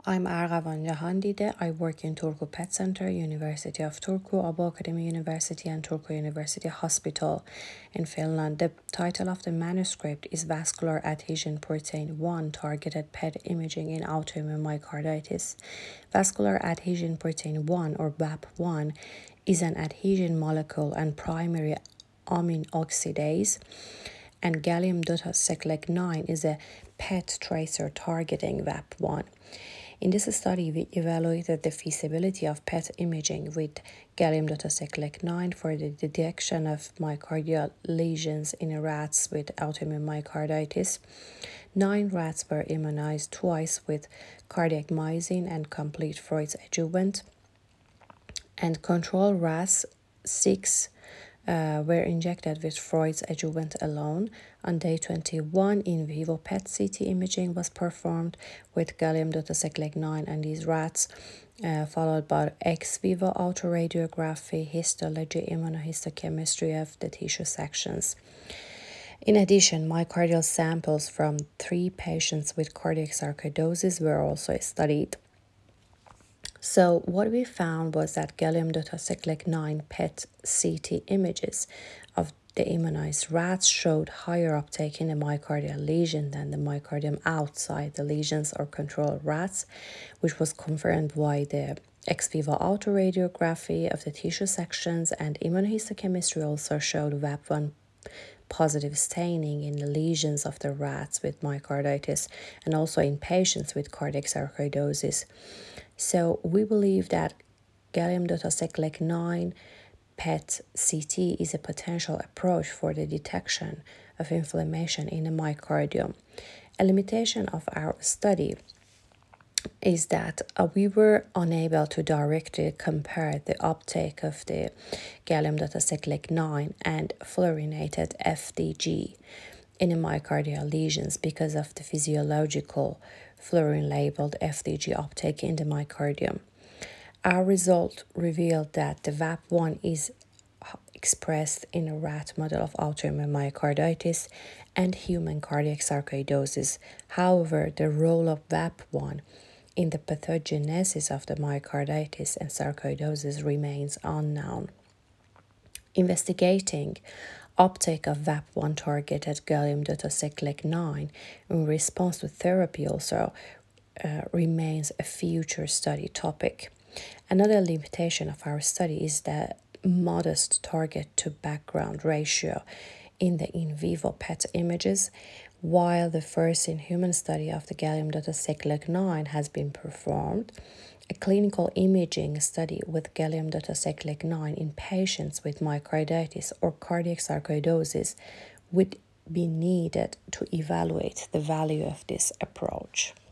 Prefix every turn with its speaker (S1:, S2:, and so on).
S1: I'm Argavan Jahandide. I work in Turku Pet Center, University of Turku, Abo Academy University, and Turku University Hospital in Finland. The title of the manuscript is Vascular Adhesion Protein 1 Targeted PET Imaging in Autoimmune Myocarditis. Vascular Adhesion Protein 1, or VAP1, is an adhesion molecule and primary amine oxidase, and gallium docosahexaene 9 is a PET tracer targeting VAP1. In this study, we evaluated the feasibility of PET imaging with gallium docosahexaene 9 for the detection of myocardial lesions in rats with autoimmune myocarditis. 9 rats were immunized twice with cardiac myosin and complete Freud's adjuvant, and control rats 6 were injected with Freud's adjuvant alone. On day 21, in vivo PET CT imaging was performed with gallium docosahexaene 9 and these rats, followed by ex vivo autoradiography, histology, immunohistochemistry of the tissue sections. In addition, myocardial samples from 3 patients with cardiac sarcoidosis were also studied. So what we found was that gallium docosahexaene 9 PET CT images of the immunized rats showed higher uptake in the myocardial lesion than the myocardium outside the lesions or control rats, which was confirmed by the ex vivo autoradiography of the tissue sections, and immunohistochemistry also showed VAP1 positive staining in the lesions of the rats with myocarditis and also in patients with cardiac sarcoidosis. So we believe that gallium docosahexaene 9 PET CT is a potential approach for the detection of inflammation in the myocardium. A limitation of our study is that we were unable to directly compare the uptake of the gallium docosahexaene 9 and fluorinated FDG in the myocardial lesions because of the physiological fluorine-labeled FDG uptake in the myocardium. Our result revealed that the VAP1 is expressed in a rat model of autoimmune myocarditis and human cardiac sarcoidosis. However, the role of VAP1 in the pathogenesis of the myocarditis and sarcoidosis remains unknown. Investigating uptake of VAP1 targeted gallium docosahexaene 9 in response to therapy also remains a future study topic. Another limitation of our study is the modest target to background ratio in the in vivo PET images. While the first in human study of the gallium docosahexaene 9 has been performed, a clinical imaging study with gallium docosahexaene 9 in patients with myocarditis or cardiac sarcoidosis would be needed to evaluate the value of this approach.